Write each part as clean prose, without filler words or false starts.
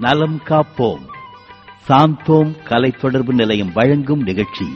நலம் காப்போம். சாந்தோம் கலை தொடர்பு நிலையம் வழங்கும் நிகழ்ச்சி.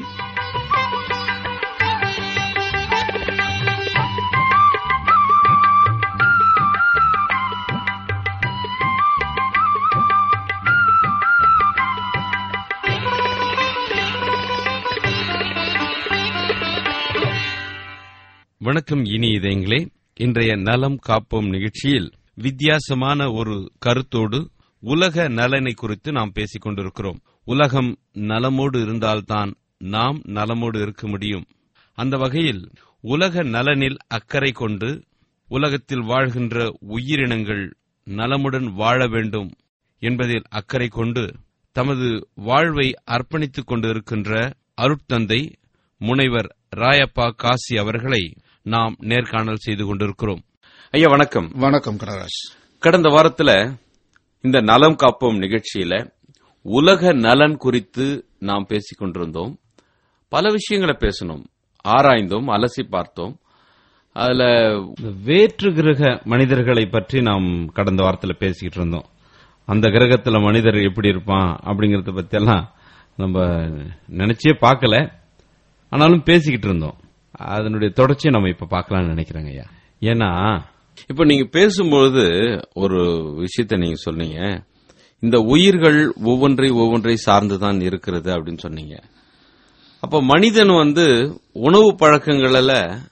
வணக்கம் இனி இதயங்களே. இன்றைய நலம் காப்போம் நிகழ்ச்சியில் வித்தியாசமான ஒரு கருத்தோடு உலக நலனை குறித்து நாம் பேசிக் கொண்டிருக்கிறோம். உலகம் நலமோடு இருந்தால்தான் நாம் நலமோடு இருக்க முடியும். அந்த வகையில் உலக நலனில் அக்கறை கொண்டு உலகத்தில் வாழ்கின்ற உயிரினங்கள் நலமுடன் வாழ வேண்டும் என்பதில் அக்கறை கொண்டு தமது வாழ்வை அர்ப்பணித்துக் கொண்டிருக்கின்ற அருட்தந்தை முனைவர் ராயப்பா காசி அவர்களை நாம் நேர்காணல் செய்து கொண்டிருக்கிறோம். ஐயா வணக்கம். வணக்கம் கனராஜ். கடந்த வாரத்தில் இந்த நலம் காப்போம் நிகழ்ச்சியில உலக நலன் குறித்து நாம் பேசிக் கொண்டிருந்தோம். பல விஷயங்களை பேசணும், ஆராய்ந்தோம், அலசி பார்த்தோம். அதுல வேற்று கிரக மனிதர்களை பற்றி நாம் கடந்த வாரத்தில் பேசிக்கிட்டு இருந்தோம். அந்த கிரகத்துல மனிதர் எப்படி இருப்பான் அப்படிங்கறத பத்தி எல்லாம் நம்ம நினைச்சே பார்க்கல, ஆனாலும் பேசிக்கிட்டு இருந்தோம். அதனுடைய தொடர்ச்சியை நம்ம இப்ப பார்க்கலாம்னு நினைக்கிறேங்க ஐயா. ஏன்னா இப்ப நீங்க பேசும்பொழுது ஒரு விஷயத்த நீங்க சொன்னீங்க, இந்த உயிர்கள் ஒவ்வொன்றை சார்ந்துதான் இருக்கிறது அப்படின்னு சொன்னீங்க. அப்ப மனிதன் உணவு பழக்கங்கள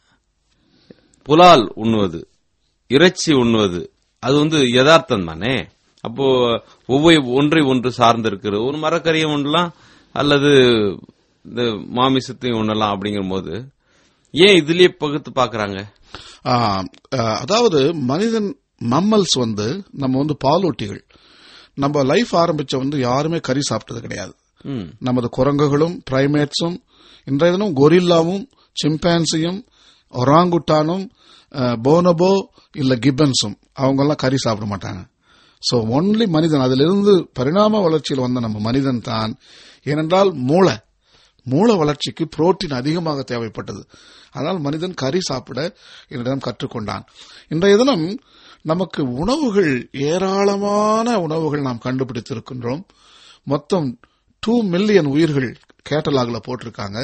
புலால் உண்ணுவது, இறைச்சி உண்ணுவது, அது யதார்த்தம் தானே. அப்போ ஒன்றை ஒன்று சார்ந்து இருக்கிறது. ஒரு மரக்கறியை உண்ணலாம் அல்லது இந்த மாமிசத்தையும் உண்ணலாம் அப்படிங்கிற போது ஏன் இதுலயே பகுத்து பாக்குறாங்க? அதாவது மனிதன் மம்மல்ஸ் நம்ம பாலூட்டிகள். நம்ம லைஃப் ஆரம்பிச்ச யாருமே கறி சாப்பிட்டது கிடையாது. நமது குரங்குகளும் பிரைமேட்ஸும் இன்றைய தினம் கொரில்லாவும் சிம்பான்சியும் ஒராங்குட்டானும் போனபோ இல்ல கிப்பன்ஸும் அவங்க எல்லாம் கறி சாப்பிட மாட்டாங்க. சோ ஒன்லி மனிதன், அதிலிருந்து பரிணாம வளர்ச்சியில் வந்த நம்ம மனிதன் தான். ஏனென்றால் மூளை வளர்ச்சிக்கு புரோட்டீன் அதிகமாக தேவைப்பட்டது. அதனால் மனிதன் கறி சாப்பிட என்னிடம் கற்றுக்கொண்டான். இன்றைய தினம் நமக்கு உணவுகள், ஏராளமான உணவுகள் நாம் கண்டுபிடித்திருக்கின்றோம். மொத்தம் 2 மில்லியன் உயிர்கள் கேட்டலாக்ல போட்டிருக்காங்க.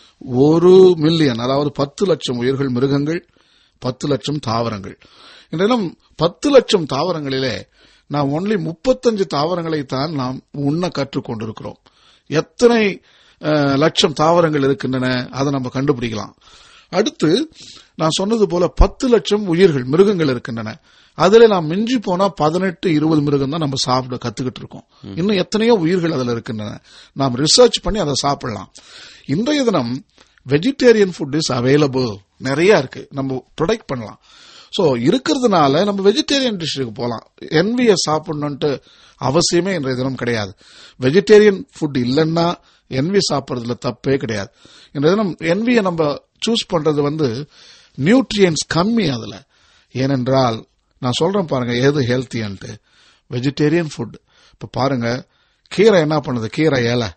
1 மில்லியன், அதாவது 10 லட்சம் உயிர்கள் மிருகங்கள், 10 லட்சம் தாவரங்கள். இன்றைய தினம் 10 லட்சம் தாவரங்களிலே நாம் ஒன்லி 35 தாவரங்களை தான் நாம் உண்ண கற்றுக்கொண்டிருக்கிறோம். எத்தனை லட்சம் தாவரங்கள் இருக்கின்றன அதை நம்ம கண்டுபிடிக்கலாம். அடுத்து நான் சொன்னது போல 10 லட்சம் உயிர்கள் மிருகங்கள் இருக்கின்றன. அதுல நாம் மிஞ்சி போனா 18-20 மிருகம் தான் நம்ம சாப்பிட கத்துக்கிட்டு இருக்கோம். இன்னும் எத்தனையோ உயிர்கள் அதுல இருக்கின்றன. நாம் ரிசர்ச் பண்ணி அதை சாப்பிடலாம். இன்றைய தினம் வெஜிடேரியன் ஃபுட் இஸ் அவைலபிள், நிறைய இருக்கு, நம்ம ப்ரொடக்ட் பண்ணலாம். சோ இருக்கிறதுனால நம்ம வெஜிடேரியன் டிஷ்ஷுக்கு போலாம். என்வியை சாப்பிடணும்ட்டு அவசியமே இன்றைய தினம் கிடையாது. வெஜிடேரியன் ஃபுட் இல்லைன்னா என்வி சாப்பிடறதுல தப்பே கிடையாது. இன்றைய தினம் என்வியை நம்ம சூஸ் பண்றது நியூட்ரியன்ஸ் கம்மி அதுல. ஏனென்றால் நான் சொல்றேன் பாருங்க எது ஹெல்த்தியன்ட்டு. Vegetarian food. இப்ப பாருங்க, கீரை என்ன பண்ணுது? கீரை இலை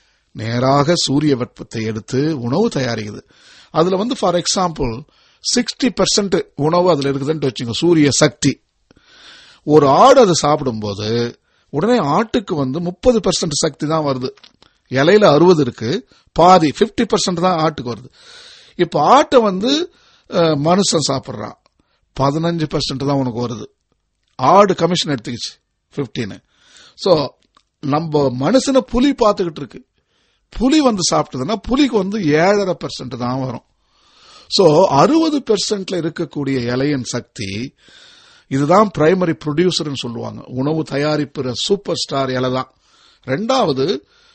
நேராக சூரிய வெப்பத்தை எடுத்து உணவு தயாரிக்குது. அதுல ஃபார் எக்ஸாம்பிள் 60% உணவு அதுல இருக்குதுன்னு வச்சுங்க, சூரிய சக்தி. ஒரு ஆடு அதை சாப்பிடும்போது உடனே ஆட்டுக்கு 30% சக்தி தான் வருது. இலையில 60 இருக்கு, பாதி 50% தான் ஆட்டுக்கு வருது. இப்ப ஆட்டை மனுஷன் சாப்பிடுறான், 15% தான் உனக்கு வருது. ஆடு கமிஷன் எடுத்துக்கிச்சு 15. சோ நம்ம மனுஷனை புலி பார்த்துக்கிட்டு இருக்கு. புலி சாப்பிட்டதுன்னா புலிக்கு 7.5% தான் வரும். சோ 60% இருக்கக்கூடிய இலையின் சக்தி இதுதான் பிரைமரி ப்ரொடியூசர் சொல்லுவாங்க. உணவு தயாரிப்பு சூப்பர் ஸ்டார் இலை தான். ரெண்டாவது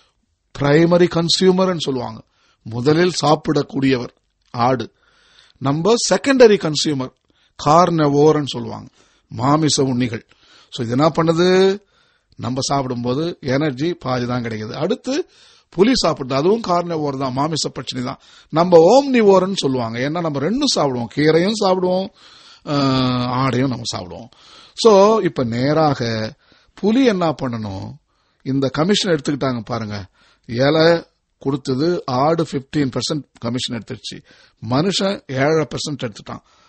பிரைமரி கன்சியூமர் சொல்லுவாங்க, முதலில் சாப்பிடக்கூடியவர் ஆடு. நம்ம செகண்டரி கன்சியூமர் கார்னவோர் சொல்லுவாங்க, மாமிச உண்ணிகள். சோ இது என்ன பண்ணுது? நம்ம சாப்பிடும்போது எனர்ஜி பாதி தான் கிடைக்குது. அடுத்து புலி சாப்பிடுது, அதுவும் கார்னவோர் தான், மாமிச பட்சணி தான். நம்ம ஓம்னிவோர்னு சொல்லுவாங்க, ஏன்னா நம்ம ரெண்டும் சாப்பிடுவோம், கீரையும் சாப்பிடுவோம், ஆடையும் நம்ம சாப்பிடுவோம். சோ இப்ப நேராக புலி என்ன பண்ணணும்? இந்த கமிஷன் எடுத்துக்கிட்டாங்க பாருங்க. இலை கொடுத்தது ஆடு 15% கமிஷன் எடுத்துருச்சு, மனுஷன் 7% எடுத்துட்டான்.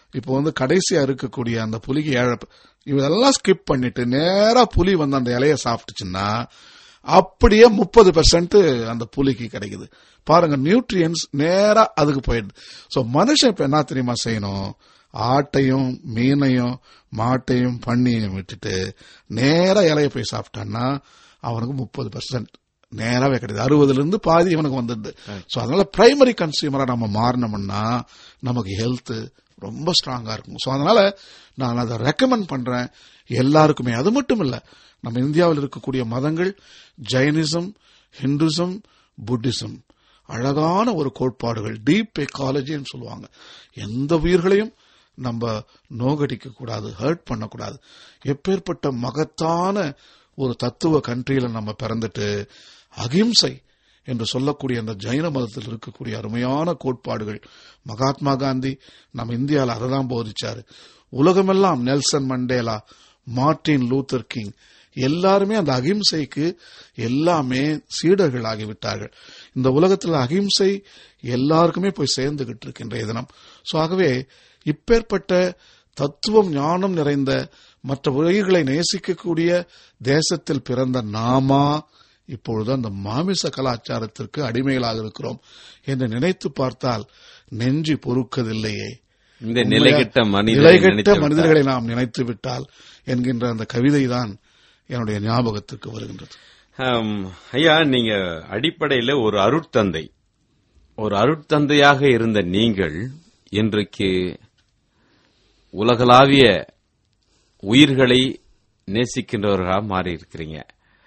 இப்போ கடைசியா இருக்கக்கூடிய அந்த புலிக்கு இதெல்லாம் ஸ்கிப் பண்ணிட்டு நேரா புலி அந்த இலைய சாப்பிட்டுச்சுன்னா அப்படியே 30% அந்த புலிக்கு கிடைக்குது. பாருங்க, நியூட்ரியன்ஸ் நேரா அதுக்கு போயிடுது. சோ மனுஷன் இப்ப என்ன தெரியுமா செய்யணும்? ஆட்டையும் மீனையும் மாட்டையும் பண்ணியையும் விட்டுட்டு நேரா இலைய போய் சாப்பிட்டான்னா அவனுக்கு 30% நேராவே கிடையாது. 60% பாதி இவனுக்கு வந்துடுது. சோ அதனால பிரைமரி கன்சியூமரா நம்ம மாறினோம்னா நமக்கு ஹெல்த் ரொம்ப ஸ்ட்ராங்கா இருக்கும். சோ அதனால நான் அதை ரெக்கமெண்ட் பண்றேன் எல்லாருக்குமே. அது மட்டும் இல்ல, நம்ம இந்தியாவில் இருக்கக்கூடிய மதங்கள் ஜைனிசம், ஹிந்துசம், புத்திசம் அழகான ஒரு கோட்பாடுகள், டீப் எக்காலஜின்னு சொல்லுவாங்க. எந்த உயிர்களையும் நம்ம நோகடிக்க கூடாது, ஹர்ட் பண்ணக்கூடாது. எப்பேற்பட்ட மகத்தான ஒரு தத்துவ கண்ட்ரியில நம்ம பிறந்துட்டு அகிம்சை என்று சொல்லக்கூடிய அந்த ஜைன மதத்தில் இருக்கக்கூடிய அருமையான கோட்பாடுகள். மகாத்மா காந்தி நம்ம இந்தியாவில் அதை தான் போதிச்சாரு. உலகமெல்லாம் Nelson Mandela, Martin Luther King எல்லாருமே அந்த அகிம்சைக்கு எல்லாமே சீடர்கள் ஆகிவிட்டார்கள். இந்த உலகத்தில் அகிம்சை எல்லாருக்குமே போய் சேர்ந்துகிட்டு இருக்கு இன்றைய தினம். சோ ஆகவே இப்பேற்பட்ட தத்துவம் ஞானம் நிறைந்த மற்ற உயிர்களை நேசிக்கக்கூடிய தேசத்தில் பிறந்த நாமா இப்பொழுது அந்த மாமிச கலாச்சாரத்திற்கு அடிமைகளாக இருக்கிறோம் என்று நினைத்து பார்த்தால் நெஞ்சு பொறுக்கதில்லையே. இந்த நிலைகெட்ட மனிதர்களை நாம் நினைத்து விட்டால் என்கின்ற அந்த கவிதை தான் என்னுடைய ஞாபகத்திற்கு வருகின்றது. ஐயா, நீங்க அடிப்படையில் ஒரு அருட்தந்தையாக இருந்த நீங்கள் இன்றைக்கு உலகளாவிய உயிர்களை நேசிக்கின்றவர்களாக மாறி இருக்கிறீங்க.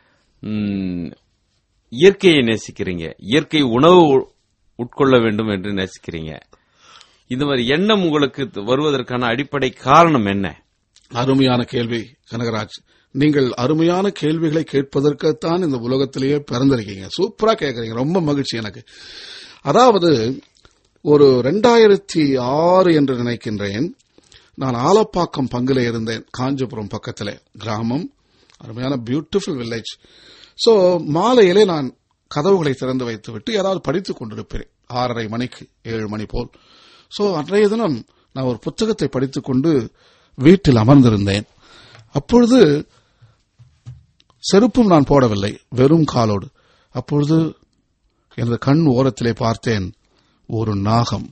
இயற்கையை நேசிக்கிறீங்க, இயற்கை உணவு உட்கொள்ள வேண்டும் என்று நேசிக்கிறீங்க. இந்த மாதிரி எண்ணம் உங்களுக்கு வருவதற்கான அடிப்படை காரணம் என்ன? அருமையான கேள்வி கனகராஜ். நீங்கள் அருமையான கேள்விகளை கேட்பதற்குத்தான் இந்த உலகத்திலேயே பிறந்திருக்கீங்க. சூப்பரா கேட்கறீங்க, ரொம்ப மகிழ்ச்சி எனக்கு. அதாவது ஒரு 2006 என்று நினைக்கின்றேன், நான் ஆலப்பாக்கம் பங்குல இருந்தேன். காஞ்சிபுரம் பக்கத்திலே கிராமம், அருமையான பியூட்டிஃபுல் வில்லேஜ். சோ மாலையிலே நான் கதவுகளை திறந்து வைத்துவிட்டு ஏதாவது படித்துக் கொண்டிருப்பேன். 6:30 மணிக்கு 7 மணி போல். சோ அன்றைய தினம் நான் ஒரு புத்தகத்தை படித்துக் கொண்டு வீட்டில் அமர்ந்திருந்தேன். அப்பொழுது செருப்பும் நான் போடவில்லை, வெறும் காலோடு. அப்பொழுது எனது கண் ஓரத்திலே பார்த்தேன் ஒரு நாகம்.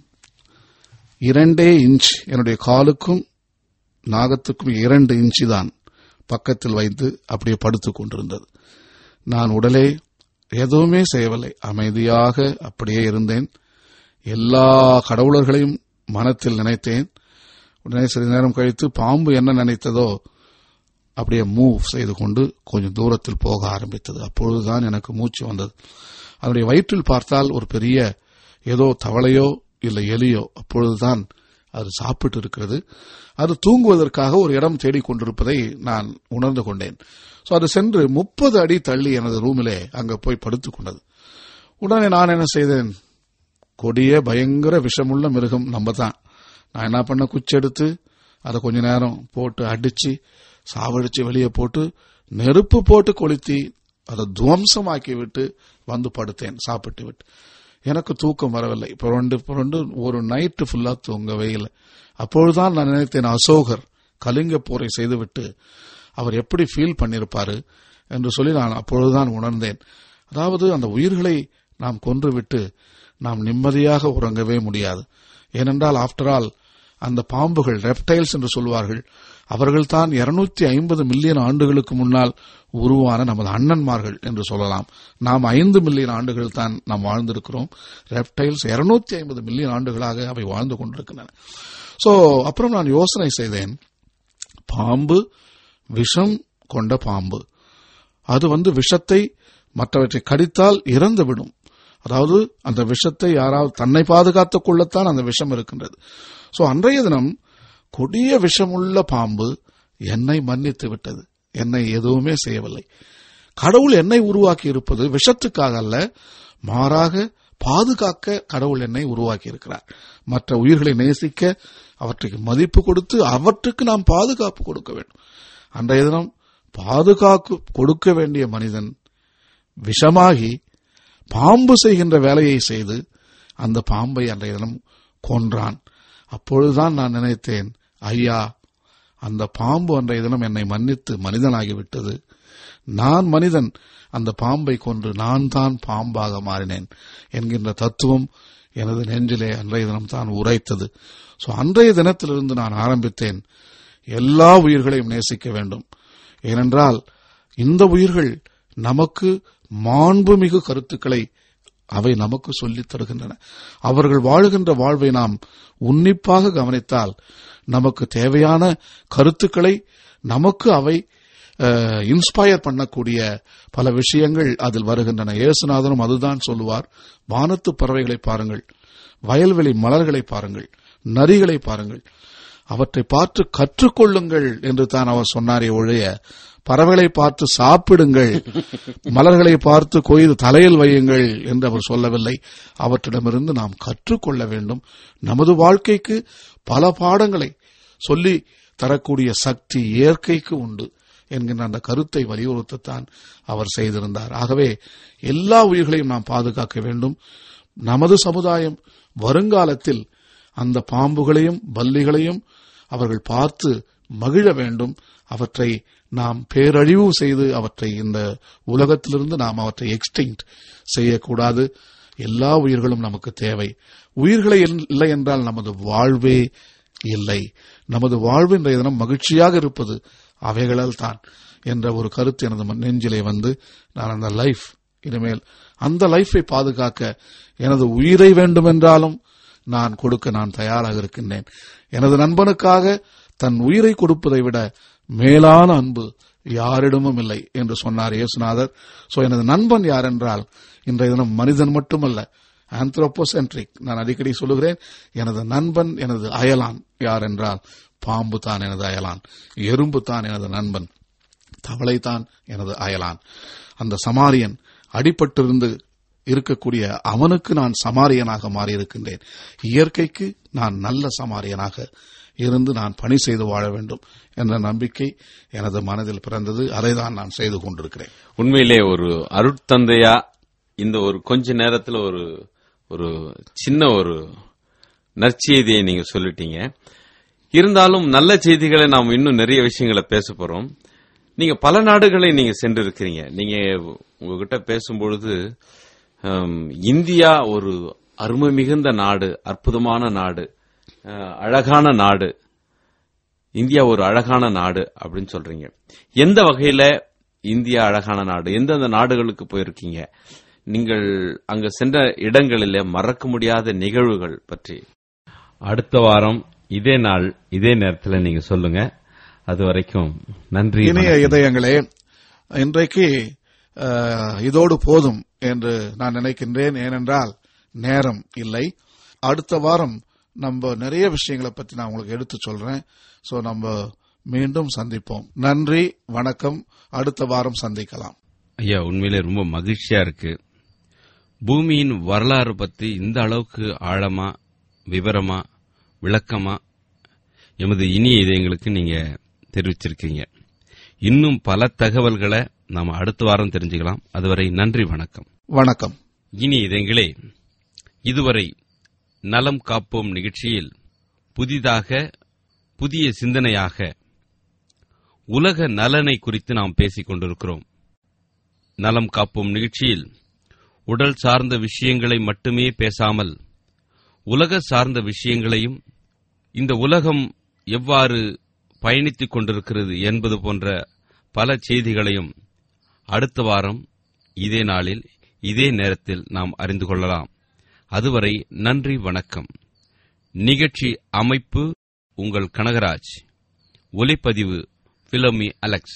2 இன்ச், என்னுடைய காலுக்கும் நாகத்துக்கும் 2 இன்ச்சு தான் பக்கத்தில் வைத்து அப்படியே படுத்துக் கொண்டிருந்தது. நான் உடலே எதுவுமே செய்யவில்லை, அமைதியாக அப்படியே இருந்தேன். எல்லா கடவுளர்களையும் மனத்தில் நினைத்தேன். உடனே சிறிது நேரம் கழித்து பாம்பு என்ன நினைத்ததோ அப்படியே மூவ் செய்து கொண்டு கொஞ்சம் தூரத்தில் போக ஆரம்பித்தது. அப்பொழுதுதான் எனக்கு மூச்சு வந்தது. அதனுடைய வயிற்றில் பார்த்தால் ஒரு பெரிய ஏதோ தவளையோ இல்லை எலியோ. அப்பொழுதுதான் அது சாப்பிட்டு இருக்கிறது. அது தூங்குவதற்காக ஒரு இடம் தேடிக்கொண்டிருப்பதை நான் உணர்ந்து கொண்டேன். சோ அது சென்று 30 அடி தள்ளி எனது ரூமிலே அங்க போய் படுத்துக் கொண்டது. உடனே நான் என்ன செய்தேன், கொடிய பயங்கர விஷமுள்ள மிருகம் நம்ம தான். நான் என்ன பண்ண, குச்சி எடுத்து அதை கொஞ்ச நேரம் போட்டு அடிச்சு சாவடிச்சு வெளியே போட்டு நெருப்பு போட்டு கொளுத்தி அதை துவம்சமாக்கி விட்டு வந்து படுத்தேன் சாப்பிட்டு விட்டு. எனக்கு தூக்கம் வரவில்லை. புரண்டு ஒரு நைட்டு ஃபுல்லா தூங்கவே இல்லை. அப்பொழுதுதான் நான் நினைத்தேன், அசோகர் கலிங்க போரை செய்துவிட்டு அவர் எப்படி ஃபீல் பண்ணிருப்பாரு என்று சொல்லி நான் அப்பொழுதுதான் உணர்ந்தேன். அதாவது அந்த உயிர்களை நாம் கொன்றுவிட்டு நாம் நிம்மதியாக உறங்கவே முடியாது. ஏனென்றால் ஆஃப்டர் ஆல் அந்த பாம்புகள், ரெப்டைல்ஸ் என்று சொல்வார்கள், அவர்கள்தான் 250 மில்லியன் ஆண்டுகளுக்கு முன்னால் உருவான நமது அண்ணன்மார்கள் என்று சொல்லலாம். நாம் 5 மில்லியன் ஆண்டுகள் தான் நாம் வாழ்ந்திருக்கிறோம். ரெப்டைல்ஸ் 250 மில்லியன் ஆண்டுகளாக அவை வாழ்ந்து கொண்டிருக்கின்றன. சோ அப்புறம் நான் யோசனை செய்தேன், பாம்பு விஷம் கொண்ட பாம்பு, அது விஷத்தை மற்றவற்றை கடித்தால் இறந்துவிடும். அதாவது அந்த விஷத்தை யாராவது தன்னை பாதுகாத்துக் கொள்ளத்தான் அந்த விஷம் இருக்கின்றது. சோ அன்றைய தினம் கொடிய விஷமுள்ள பாம்பு என்னை மன்னித்து விட்டது. என்னை எதுவுமே செய்யவில்லை. கடவுள் என்னை உருவாக்கி இருப்பது விஷத்துக்காக அல்ல, மாறாக பாதுகாக்க கடவுள் என்னை உருவாக்கி இருக்கிறார். மற்ற உயிர்களை நேசிக்க, அவற்றுக்கு மதிப்பு கொடுத்து அவற்றுக்கு நாம் பாதுகாப்பு கொடுக்க வேண்டும். அன்றைய தினம் பாதுகாப்பு கொடுக்க வேண்டிய மனிதன் விஷமாகி பாம்பு செய்கின்ற வேலையை செய்து அந்த பாம்பை அன்றைய தினம் கொன்றான். அப்பொழுதுதான் நான் நினைத்தேன், ஐயா, அந்த பாம்பு அன்றைய தினம் என்னை மன்னித்து மனிதனாகிவிட்டது. நான் மனிதன், அந்த பாம்பை கொன்று நான் தான் பாம்பாக மாறினேன் என்கின்ற தத்துவம் எனது நெஞ்சிலே அன்றைய தினம் தான் உரைத்தது. அன்றைய தினத்திலிருந்து நான் ஆரம்பித்தேன், எல்லா உயிர்களையும் நேசிக்க வேண்டும். ஏனென்றால் இந்த உயிர்கள் நமக்கு மாண்புமிகு கருத்துக்களை அவை நமக்கு சொல்லித் தருகின்றன. அவர்கள் வாழுகின்ற வாழ்வை நாம் உன்னிப்பாக கவனித்தால் நமக்கு தேவையான கருத்துக்களை நமக்கு அவை இன்ஸ்பயர் பண்ணக்கூடிய பல விஷயங்கள் அதில் வருகின்றன. இயேசுநாதனும் அதுதான் சொல்லுவார். வானத்து பறவைகளை பாருங்கள், வயல்வெளி மலர்களை பாருங்கள், நரிகளை பாருங்கள், அவற்றை பார்த்து கற்றுக்கொள்ளுங்கள் என்று தான் அவர் சொன்னாரே ஒழிய, பறவைகளை பார்த்து சாப்பிடுங்கள், மலர்களை பார்த்து கொய்து தலையில் வையுங்கள் என்று அவர் சொல்லவில்லை. அவற்றிடமிருந்து நாம் கற்றுக்கொள்ள வேண்டும். நமது வாழ்க்கைக்கு பல பாடங்களை சொல்லி தரக்கூடிய சக்தி இயற்கைக்கு உண்டு என்கின்ற அந்த கருத்தை வலியுறுத்தத்தான் அவர் செய்திருந்தார். ஆகவே எல்லா உயிர்களையும் நாம் பாதுகாக்க வேண்டும். நமது சமுதாயம் வருங்காலத்தில் அந்த பாம்புகளையும் பல்லிகளையும் அவர்கள் பார்த்து மகிழ வேண்டும். அவற்றை நாம் பேரழிவு செய்து அவற்றை இந்த உலகத்திலிருந்து நாம் அவற்றை எக்ஸ்டிங்க்ட் செய்யக்கூடாது. எல்லா உயிர்களும் நமக்கு தேவை. உயிர்களை இல்லை என்றால் நமது வாழ்வே இல்லை. நமது வாழ்வு இன்றைய தினம் மகிழ்ச்சியாக இருப்பது அவைகளால் தான் என்ற ஒரு கருத்து எனது நெஞ்சிலே வந்து, நான் அந்த லைஃப் இனிமேல் அந்த லைஃபை பாதுகாக்க எனது உயிரை வேண்டுமென்றாலும் நான் கொடுக்க நான் தயாராக இருக்கின்றேன். எனது நண்பனுக்காக தன் உயிரை கொடுப்பதை விட மேலான அன்பு யாரிடமும் இல்லை என்று சொன்னார் இயேசுநாதர். எனது நண்பன் யார் என்றால் இன்றைய தினம் மனிதன் மட்டுமல்ல, ஆந்த்ரோபோசென்ட்ரிக். நான் அடிக்கடி சொல்லுகிறேன், எனது நண்பன் எனது அயலான் யார் என்றால் பாம்பு தான் எனது அயலான், எறும்பு தான் எனது நண்பன், தவளை தான் எனது அயலான். அந்த சமாரியன் அடிபட்டிருந்து இருக்கக்கூடிய அவனுக்கு நான் சமாரியனாக மாறியிருக்கின்றேன். இயற்கைக்கு நான் நல்ல சமாரியனாக இருந்து நான் பணி செய்து வாழ வேண்டும் என்ற நம்பிக்கை எனது மனதில் பிறந்தது. அதை தான் நான் செய்து கொண்டிருக்கிறேன். உண்மையிலே ஒரு அருட்தந்தையா இந்த ஒரு கொஞ்ச நேரத்தில் ஒரு சின்ன ஒரு நற்செய்தியை நீங்க சொல்லிட்டீங்க. இருந்தாலும் நல்ல செய்திகளை நாம் இன்னும் நிறைய விஷயங்களை பேச போறோம். நீங்க பல நாடுகளை நீங்க சென்று இருக்கிறீங்க. நீங்க உங்ககிட்ட பேசும்பொழுது இந்தியா ஒரு அருமை மிகுந்த நாடு, அற்புதமான நாடு, அழகான நாடு, இந்தியா ஒரு அழகான நாடு அப்படின்னு சொல்றீங்க. எந்த வகையில இந்தியா அழகான நாடு? எந்தெந்த நாடுகளுக்கு போயிருக்கீங்க? நீங்கள் அங்க சென்ற இடங்களில் மறக்க முடியாத நிகழ்வுகள் பற்றி அடுத்த வாரம் இதே நாள் இதே நேரத்தில் நீங்க சொல்லுங்க. அது வரைக்கும் நன்றி. இனிய இதயங்களே, இன்றைக்கு இதோடு போதும் என்று நான் நினைக்கின்றேன். ஏனென்றால் நேரம் இல்லை. அடுத்த வாரம் நம்ம நிறைய விஷயங்களை பற்றி நான் உங்களுக்கு எடுத்து சொல்றேன். நம்ம மீண்டும் சந்திப்போம். நன்றி, வணக்கம். அடுத்த வாரம் சந்திக்கலாம். ஐயா, உண்மையிலே ரொம்ப மகிழ்ச்சியா இருக்கு. பூமியின் வரலாறு பற்றி இந்த அளவுக்கு ஆழமா, விவரமா, விளக்கமா எமது இனிய இதயங்களுக்கு நீங்க தெரிவிச்சிருக்கீங்க. இன்னும் பல தகவல்களை நாம அடுத்த வாரம் தெரிஞ்சுக்கலாம். அதுவரை நன்றி, வணக்கம். வணக்கம். இனிய இதயங்களே, இதுவரை நலம் காப்போம் நிகழ்ச்சியில் புதிய சிந்தனையாக உலக நலனை குறித்து நாம் பேசிக் கொண்டிருக்கிறோம். நலம் காப்போம் நிகழ்ச்சியில் உடல் சார்ந்த விஷயங்களை மட்டுமே பேசாமல் உலக சார்ந்த விஷயங்களையும், இந்த உலகம் எவ்வாறு பயணித்துக் கொண்டிருக்கிறது என்பது போன்ற பல செய்திகளையும் அடுத்த வாரம் இதே நாளில் இதே நேரத்தில் நாம் அறிந்து கொள்ளலாம். அதுவரை நன்றி, வணக்கம். நிகழ்ச்சி அமைப்பு உங்கள் கனகராஜ். ஒலிப்பதிவு பிலோமி அலெக்ஸ்.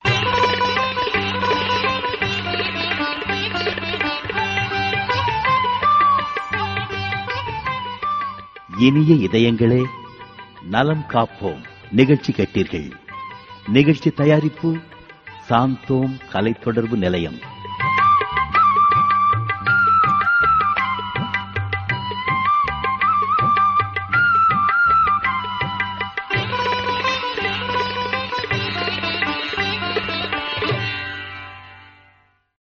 இனிய இதயங்களே, நலம் காப்போம் நிகழ்ச்சி கேட்டீர்கள். நிகழ்ச்சி தயாரிப்பு சாந்தோம் கலை தொடர்பு நிலையம்.